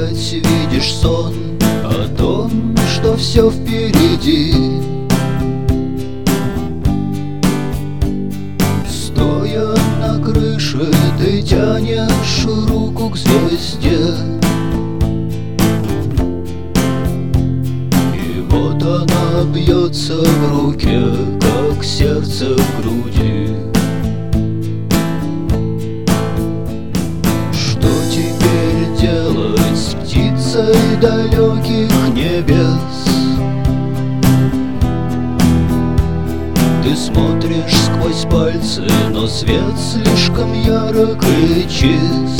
опять видишь сон о том, что все впереди. Стоя на крыше, ты тянешь руку к звезде, и вот она бьется в руке, как сердце в груди. Что теперь делать с птицей далеких небес? Ты смотришь сквозь пальцы, но свет слишком ярок и чист.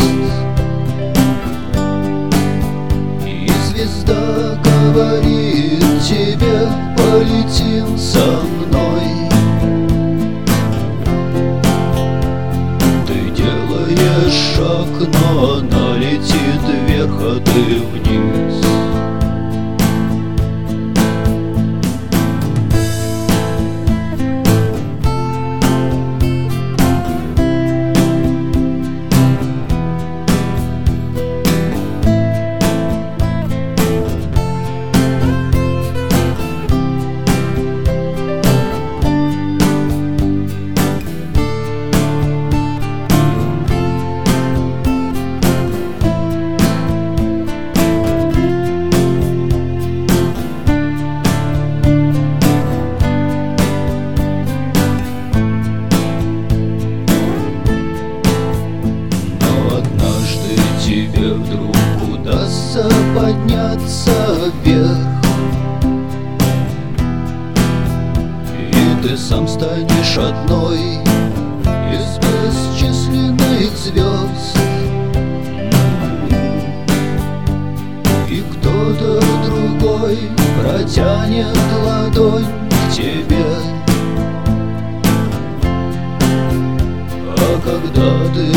И звезда говорит тебе: полетим со мной. Ты делаешь шаг, но она летит вверх, а ты вниз. Тебе вдруг удастся подняться вверх, и ты сам станешь одной из бесчисленных звезд. И кто-то другой протянет ладонь к тебе. А когда ты